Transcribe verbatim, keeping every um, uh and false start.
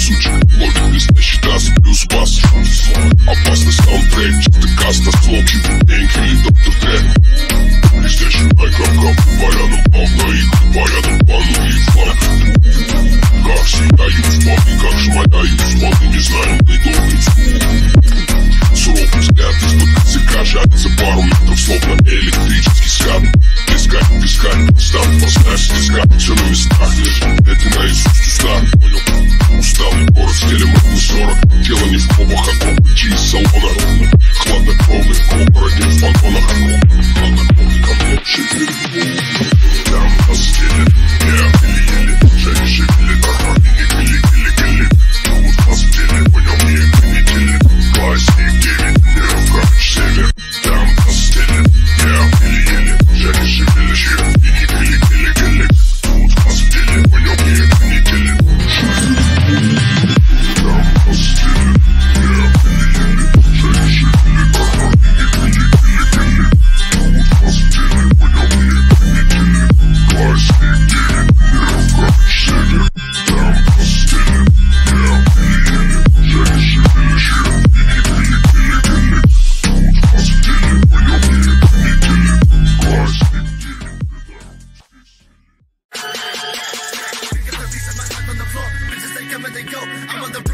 сучек ловит без счета с плюс бас. Опасный саундтрек, чистый каст, ослоки, деньги или доктор Дре. Блестящий байком, порядом полно их, порядом полно их флаг. Как съедаю спалки, как шматаю спалки, не знаю, придумать. Суровый взгляд из-под косяка жадится пару метров, словно электрический скат. Искать, искать, стал поставь искать, все на местах лишь, это наизусть устал. Усталый город с телем ровно сорок, тело не в пробах, а копычи из салона. Хладнокровный кобра, не в погонах, хладнокровный ко мне шипит. Там постели, я еле-еле, жаре шипели, ага, гели-гели-гели. Тут постели, по нем не гнетели, классик девять, не короче север. Там постели, я еле-еле, жаре шипели, и не гели-гели-гели. Тут постели, по нем не гнетели. Там постели, я еле-еле, жаре шипели, ага, гели-гели-гели. Тут постели, по нем не гнетели, классик девять, не короче север. Там постели, я еле-еле, жаре шипели, и не гели-гели-гели. Тут постели, по нем не гнетели, классик девять. They come and they go. I'm on the